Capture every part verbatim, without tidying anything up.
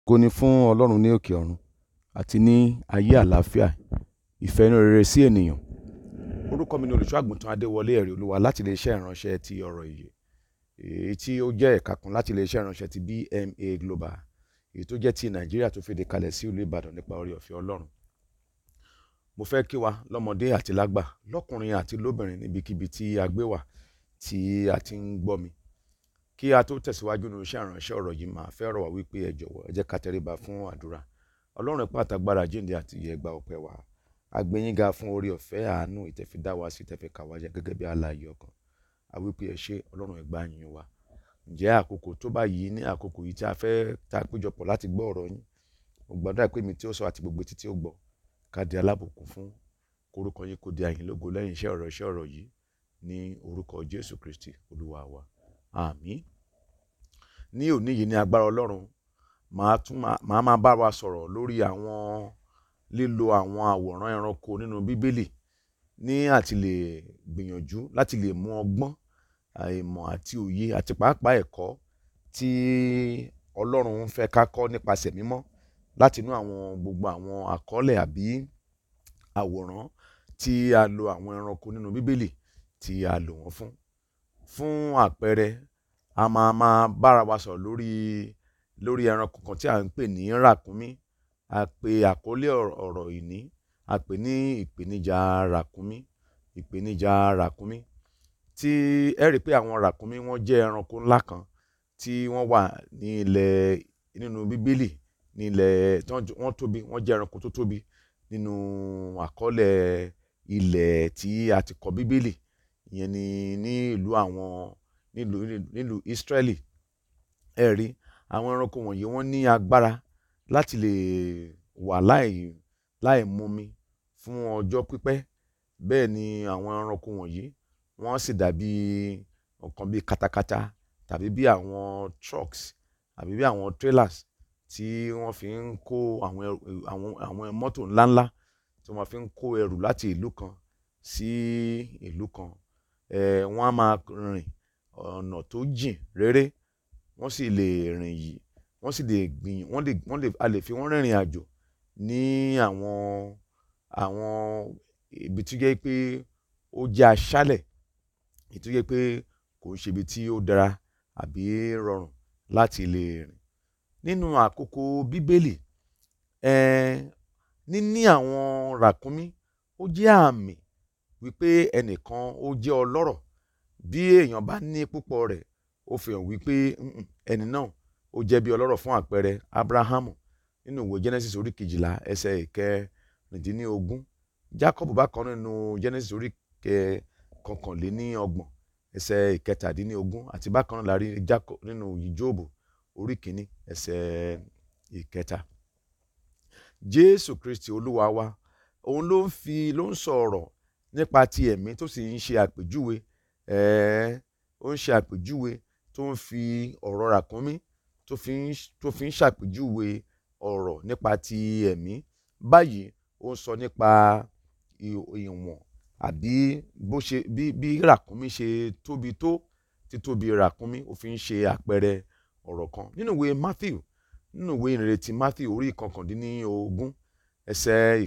Ògo ni fún Ọlọ́run ní òkè ọ̀run àti ní ayé àlàáfíà ìfẹ́ inú rere sí ènìyàn. Orúkọ mi ni olùṣọ́ àgùntàn Adéwọlé ẹ̀rí olúwa láti iléeṣẹ́ ìránṣẹ́ ti ọ̀rọ̀ ìyè, èyí tí ó jẹ́ ẹ̀ka kan láti iléeṣẹ́ ìránṣẹ́ ti B M A Global, èyí tó jẹ́ ti Nàìjíríà tó fìdí kalẹ̀ sí ìlú Ìbàdàn nípa oore ọ̀fẹ́ Ọlọ́run. Mo fẹ́ kí wa lọ́mọdé àti lágbà, lọ́kùnrin àti lóbìnrin níbikíbi tí a gbé wà tí a ti ń gbọ́ mi. Kí a tó tẹ̀síwájú nínú iṣẹ́ ìránṣẹ́ ọ̀rọ̀ yìí, máa fẹ́ rọ̀ wá wípé ẹ jọ̀wọ́ ẹ jẹ́ ká tẹríba fún àdúrà. Ọlọ́run ipá àtàgbàrà jíǹde àti ìyè gba ọpẹ́ wa. A gbé yín ga fún oore ọ̀fẹ́ àánú ìtẹ̀fídá wa sí ìtẹ̀fẹ́ kà wá jẹ gẹ́gẹ́ bí alààyè ọkàn. A wípé ẹ ṣé Ọlọ́run, ẹ gbà yín wa. Ǹjẹ́ àkókò tó báyìí, ní àkókò yìí tí a fẹ́ ta péjọpọ̀ láti gbọ́ ọ̀rọ̀ yín, mo gbàdúrà pé mi tí ó sọ àti gbogbo etí tí ó gbọ́ ká di alábùkún fún, kórúkọ yín kó di àyìn lógo lẹ́yìn iṣẹ́ ọ̀rọ̀ iṣẹ́ ọ̀rọ̀ yìí ní orúkọ Jésù Kristi Olúwa wa. Àmín. Ní òní yìí ní agbára Ọlọ́run, màá tún máa máa bá wa sọ̀rọ̀ lórí àwọn lílo àwọn àwòrán ẹranko nínú Bíbélì ní àti lè gbìyànjú láti lè mú ọgbọ́n, ìmọ̀ àti òye àti pàápàá ẹ̀kọ́ tí Ọlọ́run ń fẹ́ ká kọ́ nípasẹ̀ mímọ́ láti inú àwọn gbogbo àwọn àkọọ́lẹ̀ àbí àwòrán tí a lo àwọn ẹranko nínú Bíbélì tí a lò wọ́n fún. Fún àpẹẹrẹ, a máa máa bára wa sọ̀rọ̀ lórí lórí ẹranko kan tí a ń pè ní ràkúnmí. A pè àkọlé ọ̀rọ̀ ìní, a pè ní ìpèníjà ràkúnmí. ìpèníjà ràkúnmí tí ẹ rí pé àwọn ràkúnmí wọ́n jẹ́ ẹranko ńlá kan tí wọ́n wà ní ilẹ̀ nínú Bíbélì, ní ilẹ̀ tí wọ́n tóbi, wọ́n jẹ́ ẹranko tó tóbi nínú àkọọ́lẹ̀ ilẹ̀ tí a ti kọ Bíbélì, ìyẹn ni ní ìlú àwọn nílùú nílùú Ísírẹ́lì. Ẹ rí àwọn ẹranko wọ̀nyí, wọ́n ní agbára láti lè wà láì láì mumi fún ọjọ́ pípẹ́. Bẹ́ẹ̀ ni àwọn ẹranko wọ̀nyí wọ́n sì dàbí ọ̀kan bíi katakata tàbí bí àwọn trucks àbí bí àwọn trailers tí wọ́n fi ń kó àwọn àwọn àwọn mọ́tò ńláńlá tí wọ́n fi ń kó ẹrù láti ìlú kan sí ìlú kan. Eh, wọ́n á máa rìn ọ̀nà tó jìn réré, wọ́n sì lè rìn yìí, wọ́n sì lè gbìyàn wọ́n lè wọ́n lè a lè fi wọ́n rìnrìn àjò ní àwọn àwọn ibi tí ó jẹ́ pé ó jẹ́ aṣálẹ̀, èyí tó jẹ́ pé kò ń ṣe ibi tí ó dára àbí rọrùn láti lè rìn. Nínú àkókò Bíbélì, eh, níní àwọn ràkúnmí ó jẹ́ àmì wípé ẹnìkan ó jẹ́ ọlọ́rọ̀. Bí èèyàn bá ní púpọ̀ rẹ̀, ó fi hàn wípé ẹni náà ó jẹ́ bí ọlọ́rọ̀. Fún àpẹẹrẹ, Ábúráhámù nínú ìwé Genesis orí kejìlá ẹsẹ̀ ìkẹrìndínlógún, Jákọ́bù bákan nínú Genesis orí kọkànléníọgbọ̀n ẹsẹ̀ ìkẹtàdínlógún, àti bákan náà la rí Jákọ́bù nínú Jóòbù orí kìíní ẹsẹ̀ ìkẹta. Jésù Kristi Olúwa wa, òun ló ń fi ló ń sọ̀rọ̀ nípa ti ẹ̀mí tó sì ń ṣe àpèjúwe eh, ó ń ṣe àpèjúwe tó ń fi ọ̀rọ̀ ràkúnmí tó fi ń tó fi ń ṣàpèjúwe ọ̀rọ̀ nípa ti ẹ̀mí. Báyìí ó ń sọ nípa ìwọ̀n àbí bó ṣe bí bí ràkúnmí ṣe tóbi tó. Títóbi ràkúnmí ó fi ń ṣe àpẹẹrẹ ọ̀rọ̀ kan. Nínú ìwé Matthew nínú ìwé ìrere ti Matthew orí ìkọkàndínlógún ẹsẹ̀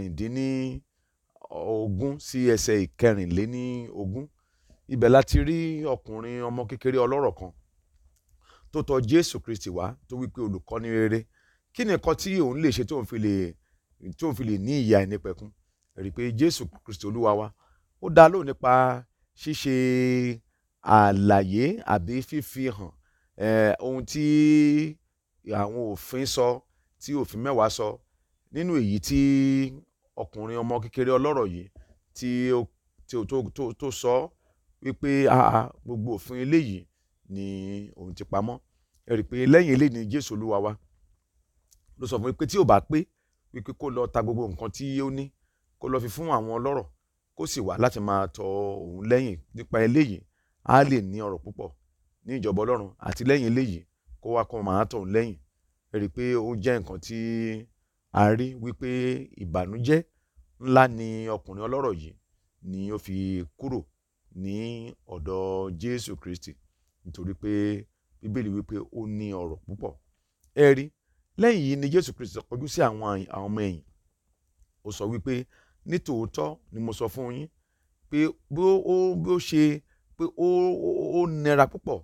ìkẹrìndínlógún sí ẹsẹ̀ ìkẹrìnléníogún, ibẹ̀ láti rí ọkùnrin ọmọ kékeré ọlọ́rọ̀ kan tó tọ̀ Jésù Kristi wá, tó wípé olùkọ́ni rere, kí ni nǹkan tí òun lè ṣe tí òun fi lè tí òun fi lè ní ìyè àìnípẹ̀kun. Ẹ rí i pé Jésù Kristi Olúwa wa ó dá lóhùn nípa ṣíṣe àlàyé àbí fífi hàn eh, ohun tí àwọn òfin sọ, tí òfin mẹ́wàá sọ, nínú èyí tí ọkùnrin ọmọ kékeré ọlọ́rọ̀ yìí tí ó tó tó tó sọ wípé àà gbogbo òfin eléyìí ni òun ti pamọ́. Ẹ rí i pé lẹ́yìn eléyìí ni Jésù Olúwa wa ló sọ fún mi pé tí ò bá pé wípé kó lọ ta gbogbo nǹkan tí ó ní, kó lọ fi fún àwọn ọlọ́rọ̀, kó sì wá láti máa tọ òun lẹ́yìn. Nípa eléyìí á lè ní ọrọ̀ púpọ̀ ní ìjọba Ọlọ́run, àti lẹ́yìn eléyìí kó wá kó máa tọ̀ òun lẹ́yìn. Ẹ rí i pé ó jẹ́ nǹkan tí a rí wípé ìbànújẹ́ ńlá ni ọkùnrin ọlọ́rọ̀ yìí ni ó fi kúrò ní ọ̀dọ̀ Jésù Kristi, nítorí pé Bíbélì wípé ó ní ọrọ̀ púpọ̀. Ẹ rí lẹ́yìn yìí ni Jésù Kristi kọjú sí àwọn ọmọ ẹ̀yìn, ó sọ wípé nítòótọ́ ni mo sọ fún yín pé bí ó bí ó ṣe pé ó ó nira púpọ̀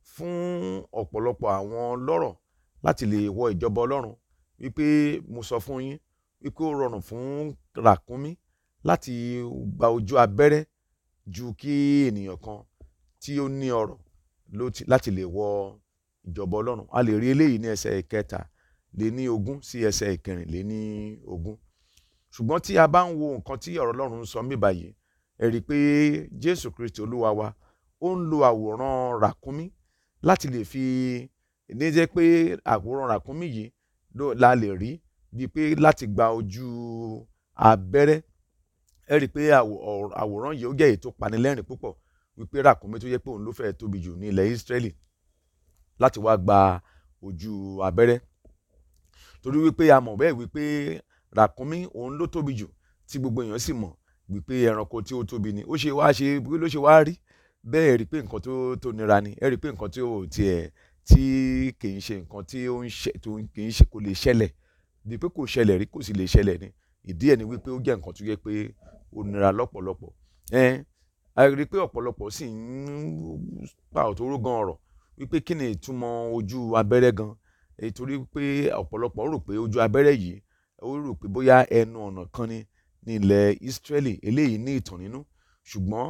fún ọ̀pọ̀lọpọ̀ àwọn lọ́rọ̀ láti lè wọ ìjọba Ọlọ́run, wípé mo sọ fún yín wípé ó rọrùn fún ràkúnmí láti gba ojú abẹ́rẹ́ ju kí ènìyàn kan tí ó ní ọrọ̀ láti lè wọ ìjọba Ọlọ́run. A lè rí eléyìí ní ẹsẹ̀ ìkẹta lé ní ogún sí ẹsẹ̀ ìkẹrin lé ní ogún. Ṣùgbọ́n tí a bá ń wo nǹkan tí ọ̀rọ̀ Ọlọ́run ń sọ mí báyìí, ẹ rí i pé Jésù Kristi Olúwa wa ó ń lo àwòrán ràkúnmí láti lè fi ní jẹ́ pé àwòrán ràkúnmí yìí la lè rí bíi pé láti gba ojú abẹ́rẹ́. Ẹ rí i pé àwòrán yìí ó jẹ́ èyí tó panilẹ́rìn púpọ̀, wípé ràkúnmí tó yẹ pé òun ló fẹ́ tóbi jù ní ilẹ̀ Ísírẹ́lì láti wá gba ojú abẹ́rẹ́. Torí wípé a mọ̀ bẹ́ẹ̀ wípé ràkúnmí òun ló tóbi jù, tí gbogbo èèyàn sì mọ̀ wípé ẹranko tí ó tóbi ni. Ó ṣe wá ṣe bí ló ṣe wá rí bẹ́ẹ̀, rí i pé nǹkan tó tó nira ni. Ẹ rí i pé nǹkan tí ó tiẹ̀ tí kì í ṣe nǹkan tí ó ń ṣe tó kì í ṣe kò lè ṣẹlẹ̀, bíi pé kò ṣẹlẹ̀ rí kò sì lè ṣẹlẹ̀ ni. Ìdí ẹ̀ ni wípé ó jẹ́ nǹkan tó yẹ pé ó nira lọ́pọ̀lọpọ̀. Ẹ a rí i pé ọ̀pọ̀lọpọ̀ sì ń pa òtóró gan ọ̀rọ̀ wípé kí ni ìtumọ̀ ojú abẹ́rẹ́ gan, torí pé ọ̀pọ̀lọpọ̀ rò pé ojú abẹ́rẹ́ yìí ó rò pé bóyá ẹnu ọ̀nà kan ni ní ilẹ̀ Ísírẹ́lì, eléyìí ní ìtàn nínú. Ṣùgbọ́n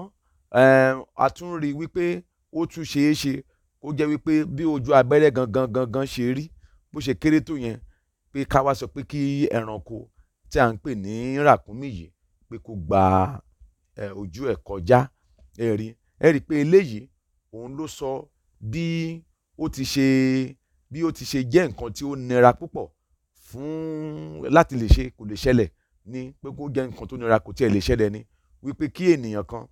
a tún rí i wípé ó tún ṣeé ṣe kó jẹ́ wípé bí ojú abẹ́rẹ́ gangan gangan ṣe rí, bó ṣe kéré tó yẹn, pé ká wá sọ pé kí ẹranko tí à ń pè ní ràkúnmí yìí pé kó gba ojú ẹ̀ kọjá. Ẹ rí ẹ rí i pé eléyìí òun ló sọ bí ó ti ṣe bí ó ti ṣe jẹ́ nǹkan tí ó nira púpọ̀ fún láti lè ṣe kò lè ṣẹlẹ̀ ní pé kó jẹ́ nǹkan tó nira kò tiẹ̀ lè ṣẹlẹ̀ ní wípé kí ènìyàn kan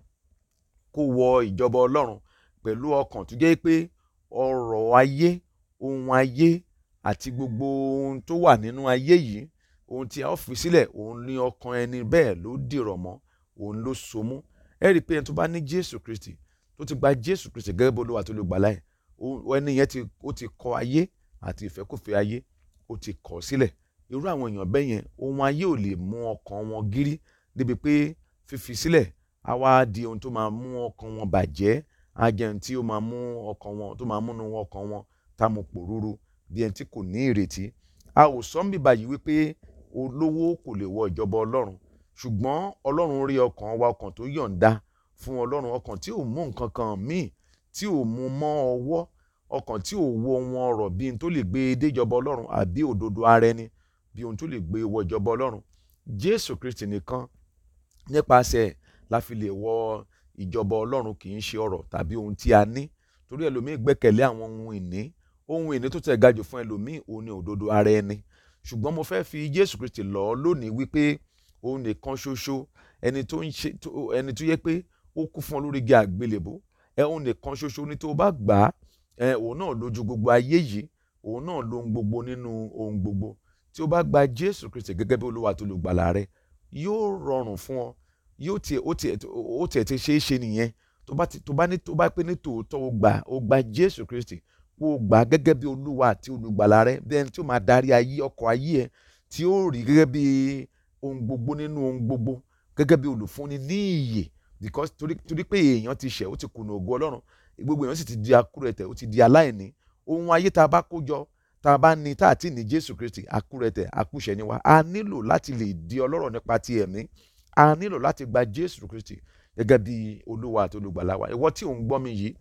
kó wọ ìjọba Ọlọ́run pẹ̀lú ọkàn tó jẹ́ pé ọrọ̀ ayé, ohun ayé àti gbogbo ohun tó wà nínú ayé yìí, ohun tí a ó fi sílẹ̀, òun ní ọkàn ẹni bẹ́ẹ̀ ló dìrọ̀ mọ́, òun ló so mú. Ẹ rí i pé ẹni tó bá ní Jésù Kristi, tó ti gba Jésù Kristi gẹ́gẹ́ bí Olúwa tó olùgbàlà ẹ̀, ẹni yẹn ti ó ti kọ̀ ayé àti ìfẹ́kùfẹ́ ayé, ó ti kọ̀ sílẹ̀. Irú àwọn èèyàn bẹ́ẹ̀ yẹn, ohun ayé ò lè mú ọkàn wọn gírí débi pé fífi sílẹ̀ á wá di ohun tó máa mú ọkàn wọn bàjẹ́, á jẹ́ ohun tí ó máa mú ọkàn wọn tó máa múnú ọkàn wọn tá mu pòrúurú bí ẹni tí kò ní ìrètí. A ò sọ níbí báyìí wípé olówó kò lè wọ ìjọba Ọlọ́run, ṣùgbọ́n Ọlọ́run rí ọkàn wa, ọkàn tó yọ̀ǹda fún Ọlọ́run, ọkàn tí ò mú nǹkan kan míì, tí ò mú mọ́ ọwọ́, ọkàn tí ò wo ohun ọ̀rọ̀ bí ohun tó lè gbé dé ìjọba Ọlọ́run, àbí òdodo ara ẹni bí ohun tó lè gbé wọ ìjọba Ọlọ́run. Jésù Kristi nìkan nípasẹ̀ la fi lè wọ ìjọba Ọlọ́run, kì í ṣe ọrọ̀ tàbí ohun tí a ní. Torí ẹlòmíì gbẹ́kẹ̀lé àwọn ohun ìní, ohun ìní tó tẹ̀ ga jù fún ẹlòmíì òun ni òdodo ara ẹni. Ṣùgbọ́n mo fẹ́ fi Jésù Kristi lọ̀ ọ́ lónìí wípé òun nìkan ṣoṣo, ẹni tó ń ṣe ẹni tó yẹ pé ó kú fún ọ lórí igi àgbélébùú, ẹ òun nìkan ṣoṣo ní tó bá gbà á, ẹ òun náà lójú gbogbo ayé yìí, òun náà lóhun gbogbo nínú ohun gbogbo. Tí o bá gba Jésù Kristi gẹ́gẹ́ bí Olúwa tó olùgbàlà rẹ, yóò rọrùn fún ọ, yóò tiẹ̀ ó tiẹ̀ ó tiẹ̀ ti ṣe é ṣe nìyẹn. Tó bá ti tó bá ní tó bá pé ní tòótọ́ o gbà o gba Jésù Kristi, kó o gbà gẹ́gẹ́ bí Olúwa àti olùgbàlà rẹ, bí ẹni tí ó máa darí ayé ọkọ̀ ayé ẹ, tí ó rí gẹ́gẹ́ bí ohun gbogbo nínú ohun gbogbo, gẹ́gẹ́ bí olùfúnni ní ìyè, because torí torí pé èèyàn ti ṣẹ̀, ó ti kùnà ògo Ọlọ́run, gbogbo èèyàn sì ti di akúrẹ̀tẹ̀, ó ti di aláìní. Ohun ayé tá a bá kó jọ, tá a bá ní tá a ti ní Jésù Kristi, akúrẹ̀tẹ̀ akúṣẹ̀ ni wá. A nílò láti lè di ọlọ́rọ̀ nípa ti ẹ̀mí, a nílò láti gba Jésù Kristi gẹ́gẹ́ bí Olúwa àti olùgbàlà wa. Ìwọ tí ò ń gbọ́ mi yìí,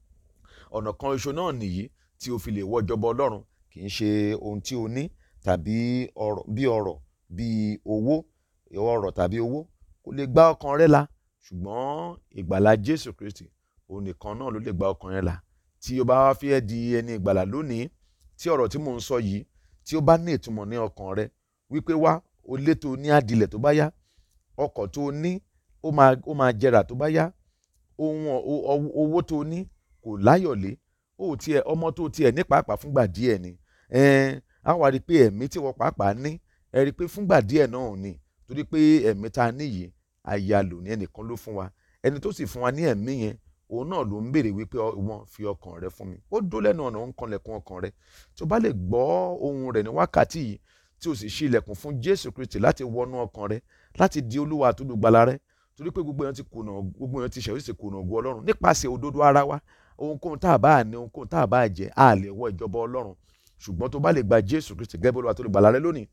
ọ̀nà kan ṣoṣo náà nìyí tí o fi lè wọ ìjọba Ọlọ́run, kì í ṣe ohun tí o ní tàbí ọrọ̀ bí ọrọ̀ bí owó, ọrọ̀ tàbí owó kò lè gba ọkàn rẹ là, ṣùgbọ́n ìgbàlà Jésù Kristi òun nìkan náà ló lè gba ọkàn rẹ là. Tí o bá wá fẹ́ di ẹni ìgbàlà lónìí, tí ọ̀rọ̀ tí mò ń sọ yìí tí ó bá ní ìtumọ̀ ní ọkàn rẹ, wípé wá o lé tó ní adìlẹ̀ tó bá yá, ọkọ̀ tó ní ó máa ó máa jẹrà tó bá yá, ohun owó tó ní kò láyọ̀lé, ó tiẹ̀ ọmọ tó tiẹ̀ ní pàápàá fúngbà díẹ̀ ni, ẹ̀ẹ́n á wá rí pé ẹ̀mí tí wọ́n pàápàá ní, ẹ rí pé fúngbà díẹ̀ náà ò ní, torí pé ẹ̀mí tá a ní yìí àyàlò ní ẹnìkan ló fún wa, ẹni tó sì fún wa ní ẹ̀mí yẹn òun náà ló ń béèrè wípé wọ́n fi ọkàn rẹ fún mi. Ó dó lẹ́nu ọ̀nà, ó ń kanlẹ̀kùn ọkàn rẹ. Tí o bá lè gbọ́ ohùn rẹ̀ ní wákàtí yìí, tí o sì ṣí ilẹ̀kùn fún Jésù Kristi láti wọnú ọkàn rẹ, láti di Olúwa àti Olùgbàlà rẹ, torí pé gbogbo èèyàn ti kùnà, gbogbo èèyàn ti ṣẹ̀, ó sì kùnà ògo Ọlọ́run nípasẹ̀ òdodo ara wa. Ohunkóhun tá a bá ní, ohunkóhun tá a bá jẹ, a lè wọ ìjọba Ọlọ́run. Ṣùgbọ́n tó bá lè gba Jésù Kristi gẹ́gẹ́ bí Olúwa àti Olùgbàlà rẹ lónìí,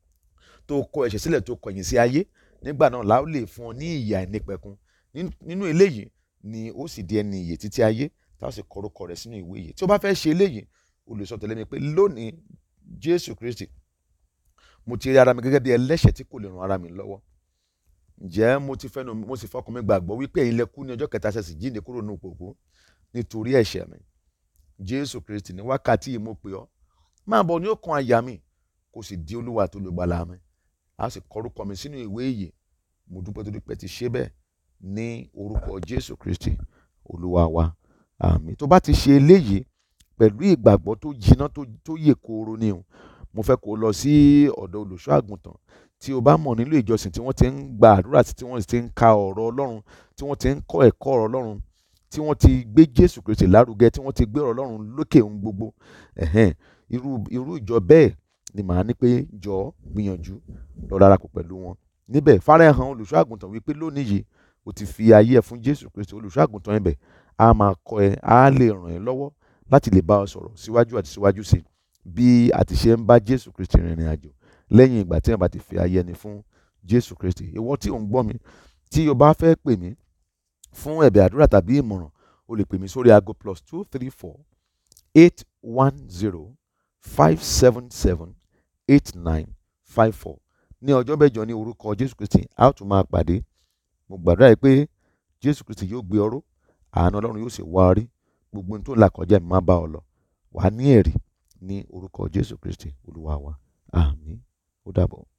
tó kọ ẹ̀ṣẹ̀ sílẹ̀, tó kọ̀yìn sí ayé, nígbà náà la ó lè fún ọ ní ìyè àìnípẹ̀kun. Nínú eléyìí ni ó sì di ẹni ìyè títí ayé, tá a sì kọ orúkọ rẹ̀ sínú ìwé ìyè. Tí o bá fẹ́ ṣe eléyìí, o lè sọ tẹ̀lé mi pé lónìí, Jésù Kristi, mo ti rí ara mi gẹ́gẹ́ bí ẹlẹ́ṣẹ̀ tí kò lè ran ara mi lọ́wọ́. Ǹjẹ́ mo ti fẹ́nu, mo sì fọkàn mi gbàgbọ́ wípé ẹ̀yin lẹ kú ní ọjọ́ kẹta, ṣe sì jíǹde kúrò nínú òkú nítorí ẹ̀ṣẹ̀ mi. Jésù Kristi, ní wákàtí yìí mo pè ọ́, máa bọ̀ ní ọkàn àyà mi, kó sì di Olúwa àti Olùgbàlà mi. A sì kọ orúkọ mi sínú ìwé ìyè. Mo dúpẹ́ tó dúpẹ́ ti ṣe bẹ́ẹ̀ ní orúkọ Jésù Kristi Olúwa wa. Àmín. Tó bá ti ṣe eléyìí pẹ̀lú ìgbàgbọ́ tó jiná, tó yè kooro ni o, mo fẹ́ kó lọ sí ọ̀dọ̀ olùṣọ́ àgùntàn tí o bá mọ̀ nílò ìjọsìn tí wọ́n ti ń gba àdúrà, tí wọ́n ti ń ka ọ̀rọ̀ Ọlọ́run, tí wọ́n ti ń kọ́ ẹ̀kọ́ ọ̀rọ̀ Ọlọ́run, tí wọ́n ti gbé Jésù Kristi lárugẹ, tí wọ́n ti gbé ọ̀rọ̀ Ọlọ́run lókè ohun gbogbo. Ẹ̀hẹ́n, irú irú ìjọ bẹ́ẹ̀ ni màá ní pé jọ gbìyànjú lọ darapọ̀ pẹ̀lú wọn. Níbẹ̀ farahàn olùṣọ́ àgùntàn wípé lónìí yìí o ti fi ayé ẹ fún Jésù Kristi. Olùṣọ́ àgùntàn ẹ̀bẹ̀ á máa kọ́ ẹ, á lè ràn ẹ́ lọ́wọ́ láti lè bá ọ sọ̀rọ̀ síwájú àti síwájú sí bí a ti ṣe ń bá Jésù Kristi rìnrìn àjò lẹ́yìn ìgbà tí ẹ bá ti fi ayé ẹni fún Jésù Kristi. Ìwọ tí ò ń gbọ́ mi, tí o bá fẹ́ pè mí fún ẹ̀bẹ̀ àdúrà tàbí ìmọ̀ràn, o lè pè mí sórí aago plus two three four eight one zero five seven seven eight nine five four. Ní ọjọ́ mẹ́jọ ní orúkọ Jésù Kristi, a ó tún máa pàdé. Mo gbàdúrà pé Jésù Kristi yóò gbé ọ ró, àánú Ọlọ́run yóò sì wá ọ rí, gbogbo ohun tó ń là kọjá mi máa bá ọ lọ. Wà á ní ẹ̀rí ní orúkọ Jésù Kristi Olúwa wa. Àmín. Ó dàbọ̀.